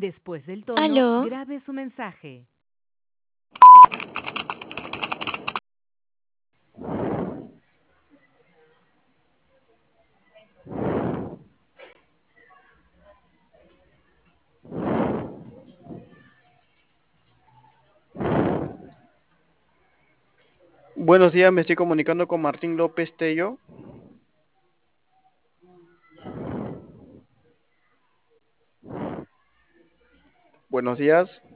Después del tono, Aló, grabe su mensaje. Buenos días, me estoy comunicando con Martín López Tello. Buenos días.